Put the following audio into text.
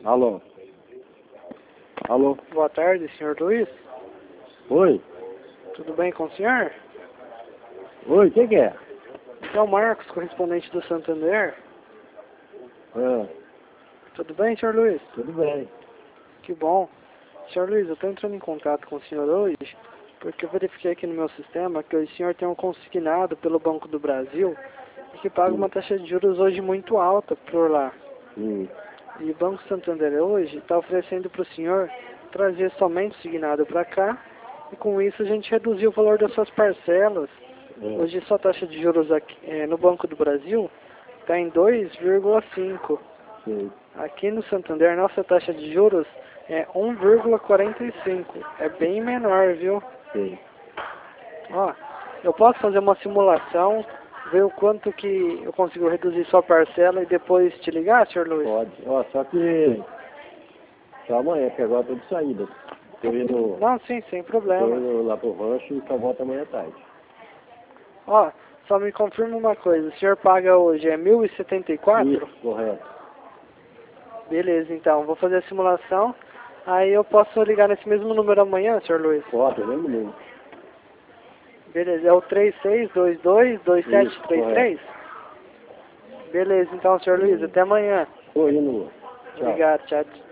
Alô? Alô? Boa tarde, senhor Luiz. Oi? Tudo bem com o senhor? Oi, quem que é? Aqui é o Marcos, correspondente do Santander. Ah, Tudo bem, senhor Luiz? tudo bem. Que bom. Senhor Luiz, eu estou entrando em contato com o senhor hoje porque eu verifiquei aqui no meu sistema que o senhor tem um consignado pelo Banco do Brasil e que paga uma taxa de juros hoje muito alta por lá. E o Banco Santander hoje está oferecendo para o senhor trazer somente o consignado para cá e com isso a gente reduziu o valor das suas parcelas. Hoje sua taxa de juros aqui, no Banco do Brasil está em 2,5. Sim. Aqui no Santander, nossa taxa de juros é 1,45. É bem menor, viu? Sim. Ó, eu posso fazer uma simulação, ver o quanto que eu consigo reduzir sua parcela e depois te ligar, senhor Luiz? Pode. Ó, só que só amanhã, porque agora eu tô de saída. Tô indo, Não, sim, sem tô problema. indo lá pro rancho e só volto amanhã à tarde. Ó, só me confirma uma coisa, o senhor paga hoje é 1.074? Isso, correto. Beleza, então, vou fazer a simulação, aí eu posso ligar nesse mesmo número amanhã, senhor Luiz? Pode, eu lembro mesmo. Beleza, é o 36222733? Isso, Beleza, então, senhor Luiz, até amanhã. Tô indo. Tchau. Obrigado, tchau.